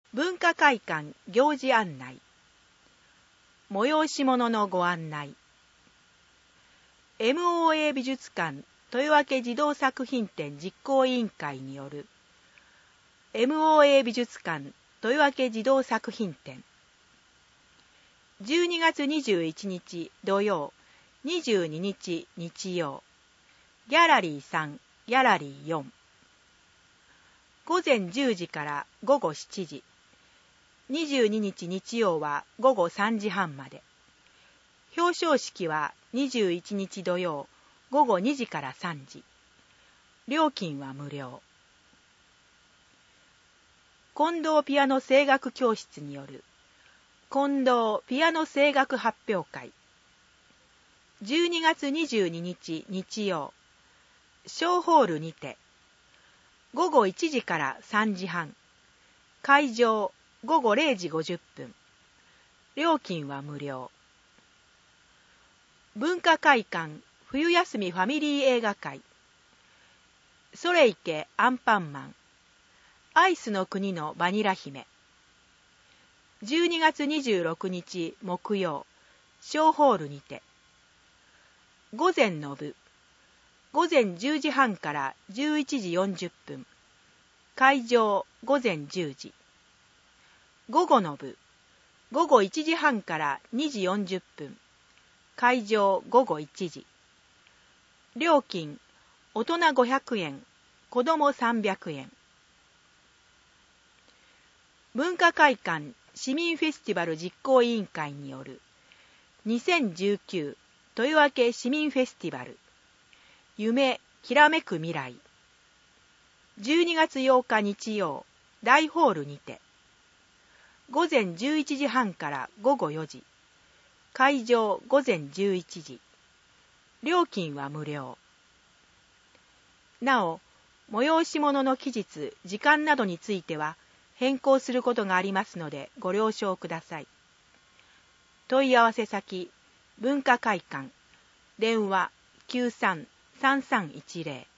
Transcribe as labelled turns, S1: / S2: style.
S1: 文化会館行事案内、催し物のご案内、MOA 美術館豊明児童作品展実行委員会による MOA 美術館豊明児童作品展、12月21日土曜、22日日曜、ギャラリー3、ギャラリー4、午前10時から午後7時、22日日曜は午後3時半まで。表彰式は21日土曜午後2時から3時。料金は無料。近藤ピアノ声楽教室による近藤ピアノ声楽発表会。12月22日日曜、小ホールにて、午後1時から3時半。会場午後0時50分。料金は無料。文化会館冬休みファミリー映画会。それいけアンパンマン。アイスの国のバニラ姫。12月26日木曜、小ホールにて。午前の部。午前10時半から11時40分。会場午前10時。午後の部。午後1時半から2時40分。会場午後1時。料金、大人500円、子供300円。文化会館市民フェスティバル実行委員会による2019豊明市民フェスティバル夢きらめく未来。12月8日日曜、大ホールにて。午前11時半から午後4時。会場午前11時。料金は無料。なお、催し物の期日、時間などについては変更することがありますのでご了承ください。問い合わせ先、文化会館、電話 93-3310